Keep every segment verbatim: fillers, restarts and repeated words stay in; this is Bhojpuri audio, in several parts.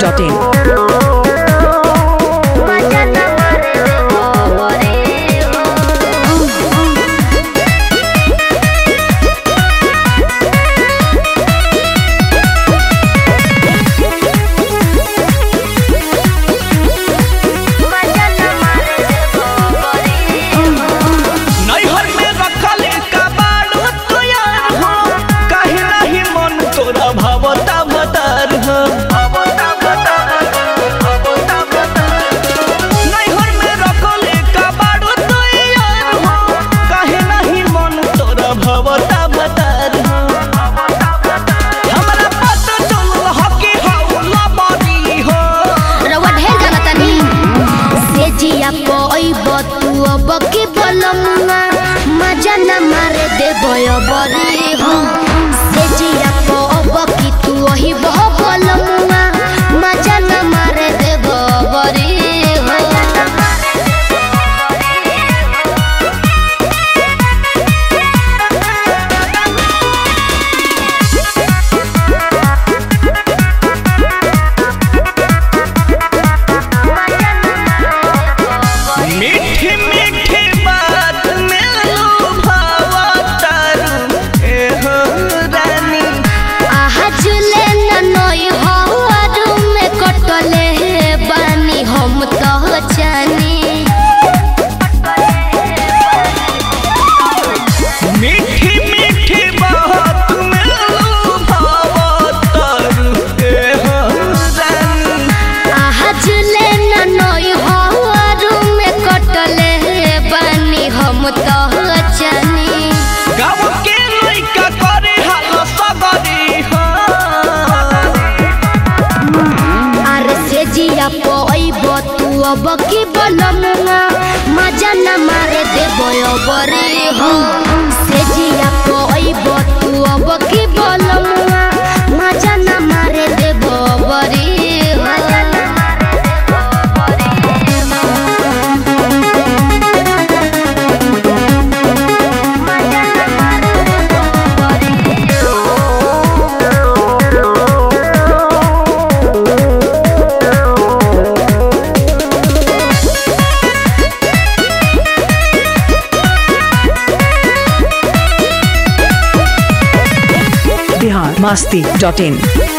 Dot in. मजा न मारे दे बयो बरी हो से जिया को अब की तू वही बह बोलमुआ मजा न मारे दे बरी हो मीठी मीठी बात में लुभावा तारू ए हो रानी आहा जुले न नई हो आरू में कटले बानी हम तो जानी मीठी मीठी बात में लुभावा तारू ए हो रानी आहा जुले न नई हो कटले बानी हम तो जानी गाँव के लइका करे हाल सबरी हो अरे से जिया पइब तू अब की बनमुआ मजा न मारे दे बयो बरी हो से जिया पइब तू अब की बनमुआ मजा न मारे दे बरी बिहार मस्ती डॉट इन।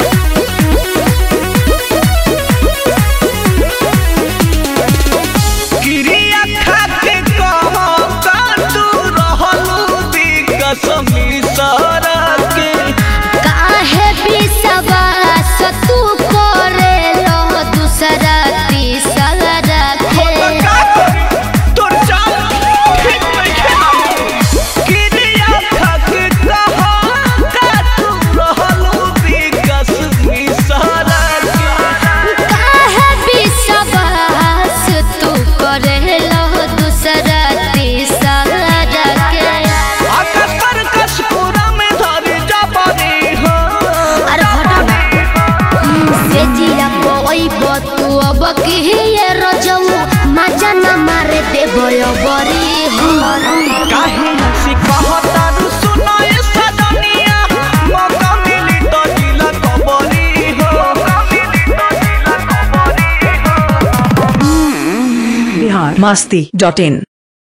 क्रिया खाके कहो का तू रहलू दिकसमी सारा के काहे विश्वास तू करे लो दूसरा तीसरा के का करी तोर चाल ठीक नहीं खेला क्रिया खाके कहो का तू रहलू दिकसमी सारा के काहे विश्वास तू करे लो दूसरा तीसरा के आका कर कसपुरा में धरी जाबरी हो अरे हटा से जिया पइब तू अब की ये रजऊ मजा न मारे दे बयो बरी हो काहे हंसी कहतारू सुनाए सदनिया मौका मिली तो जिला कबरी हो मौका मिली तो जिला कबरी हो बिहार मस्ती डॉट इन।